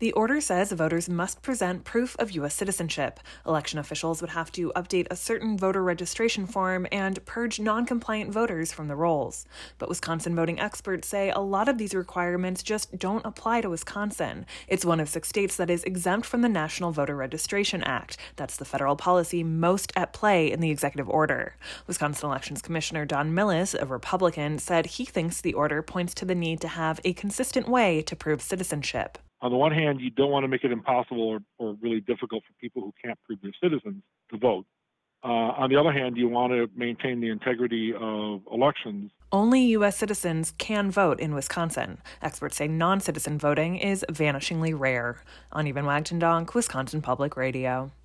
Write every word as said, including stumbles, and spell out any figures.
The order says voters must present proof of U S citizenship. Election officials would have to update a certain voter registration form and purge non-compliant voters from the rolls. But Wisconsin voting experts say a lot of these requirements just don't apply to Wisconsin. It's one of six states that is exempt from the National Voter Registration Act. That's the federal policy most at play in the executive order. Wisconsin Elections Commissioner Don Millis, a Republican, said he thinks the order points to the need to have a consistent way to prove citizenship. On the one hand, you don't want to make it impossible or, or really difficult for people who can't prove they're citizens to vote. Uh, on the other hand, you want to maintain the integrity of elections. Only U S citizens can vote in Wisconsin. Experts say non-citizen voting is vanishingly rare. Ani Van Wagtendonk, Wisconsin Public Radio.